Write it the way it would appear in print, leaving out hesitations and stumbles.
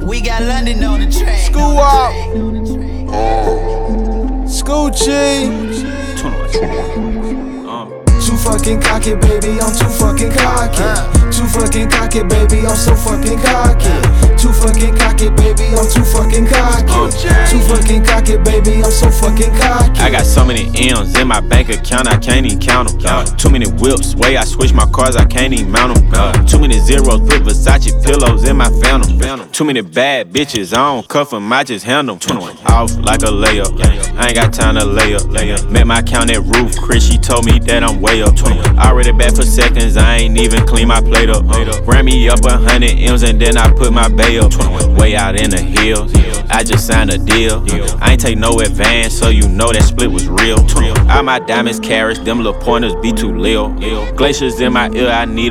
We got London on the track. School up. School G. Too fucking cocky, baby, I'm too fucking cocky. Too fucking cocky, baby, I'm so fucking cocky. Too fucking cocky, baby, I'm too fucking cocky. Too fucking cocky, baby, I'm so fucking cocky. I got so many M's in my bank account, I can't even count them. Too many whips, way I switch my cars, I can't even mount them. Too many zeros, put Versace pillows in my Phantom. Too many bad bitches, I don't cuff them, I just handle them. Off like a layup, I ain't got time to lay up. Met my count at Roof, Chris, she told me that I'm way up. Already back for seconds, I ain't even clean my plate up. Ran me up 100 M's and then I put my bay up. Way out in the hills, I just signed a deal. I ain't take no advance, so you know that split was real. All my diamonds carats, them little pointers be too lil. Glaciers in my ear, I need